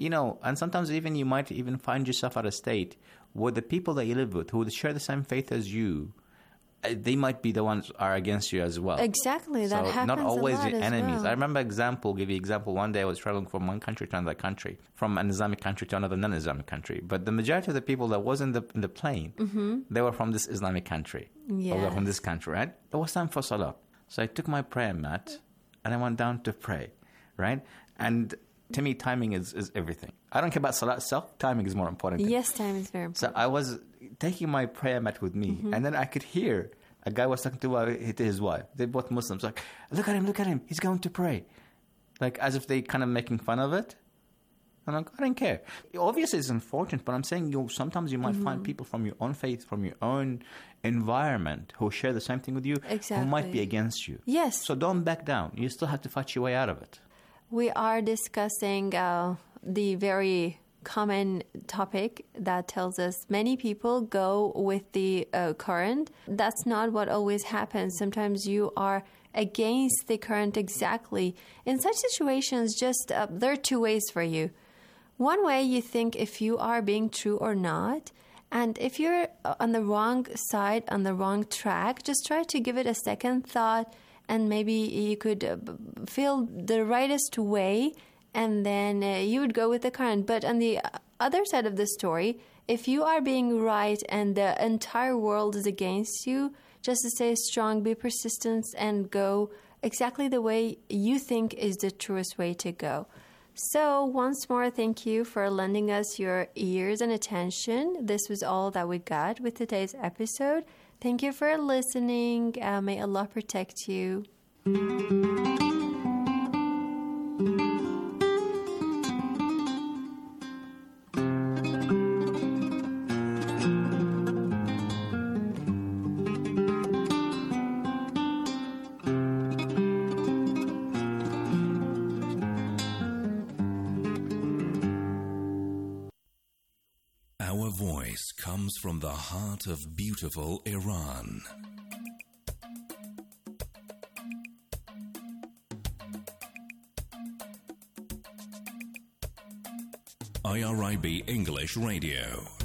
you might even find yourself at a state where the people that you live with, who share the same faith as you, they might be the ones who are against you as well. Exactly, that happens not always a lot your enemies. Well. I remember give you example. One day I was traveling from one country to another country, from an Islamic country to another non-Islamic country. But the majority of the people that was in the plane, they were from this Islamic country. Yes. Or they were from this country, right? It was time for Salah. So I took my prayer mat and I went down to pray, right? And to me, timing is everything. I don't care about Salah itself. Timing is more important. Yes, time is very important. So I was taking my prayer mat with me, and then I could hear a guy was talking to his wife. They're both Muslims. Like, look at him. He's going to pray. Like, as if they kind of making fun of it. I'm like, I don't care. Obviously, it's unfortunate, but I'm saying sometimes you might find people from your own faith, from your own environment, who share the same thing with you, who might be against you. Yes. So don't back down. You still have to fight your way out of it. We are discussing the very common topic that tells us many people go with the current. That's not what always happens. Sometimes you are against the current exactly. In such situations, just there are two ways for you. One way, you think if you are being true or not. And if you're on the wrong side, on the wrong track, just try to give it a second thought, and maybe you could feel the rightest way, and then you would go with the current. But on the other side of the story, if you are being right and the entire world is against you, just to stay strong, be persistent, and go exactly the way you think is the truest way to go. So once more, thank you for lending us your ears and attention. This was all that we got with today's episode. Thank you for listening. May Allah protect you. Our voice comes from the heart of beautiful Iran. IRIB English Radio.